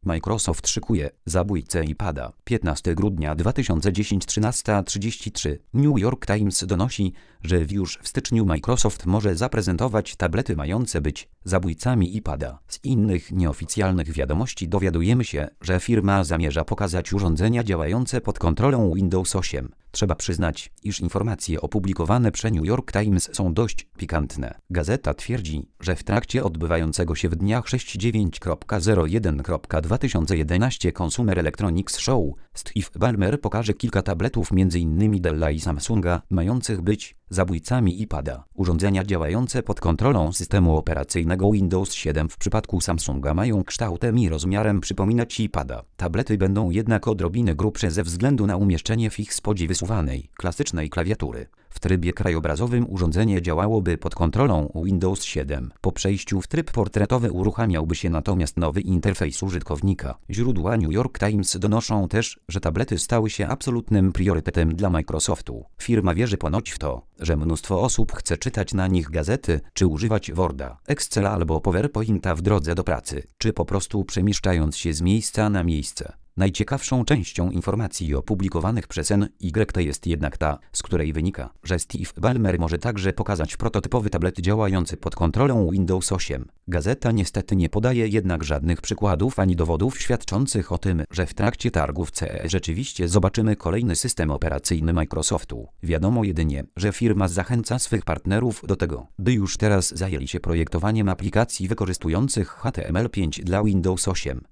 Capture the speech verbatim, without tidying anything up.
Microsoft szykuje zabójcę iPada. piętnastego grudnia dwa tysiące dziesiątego trzynasta trzydzieści trzy. New York Times donosi, że już w styczniu Microsoft może zaprezentować tablety mające być zabójcami iPada. Z innych nieoficjalnych wiadomości dowiadujemy się, że firma zamierza pokazać urządzenia działające pod kontrolą Windows osiem. Trzeba przyznać, iż informacje opublikowane przez New York Times są dość pikantne. Gazeta twierdzi, że w trakcie odbywającego się w dniach szóstego dziewiątego zero jeden dwa tysiące jedenastego Consumer Electronics Show Steve Ballmer pokaże kilka tabletów m.in. Della i Samsunga, mających być zabójcami iPada. Urządzenia działające pod kontrolą systemu operacyjnego Windows siedem w przypadku Samsunga mają kształtem i rozmiarem przypominać iPada. Tablety będą jednak odrobinę grubsze ze względu na umieszczenie w ich spodzie wysuwanej, klasycznej klawiatury. W trybie krajobrazowym urządzenie działałoby pod kontrolą Windows siedem. Po przejściu w tryb portretowy uruchamiałby się natomiast nowy interfejs użytkownika. Źródła New York Times donoszą też, że tablety stały się absolutnym priorytetem dla Microsoftu. Firma wierzy ponoć w to, że mnóstwo osób chce czytać na nich gazety, czy używać Worda, Excela albo PowerPointa w drodze do pracy, czy po prostu przemieszczając się z miejsca na miejsce. Najciekawszą częścią informacji opublikowanych przez N Y T jest jednak ta, z której wynika, że Steve Ballmer może także pokazać prototypowy tablet działający pod kontrolą Windows osiem. Gazeta niestety nie podaje jednak żadnych przykładów ani dowodów świadczących o tym, że w trakcie targów C E rzeczywiście zobaczymy kolejny system operacyjny Microsoftu. Wiadomo jedynie, że firma zachęca swych partnerów do tego, by już teraz zajęli się projektowaniem aplikacji wykorzystujących H T M L pięć dla Windows osiem.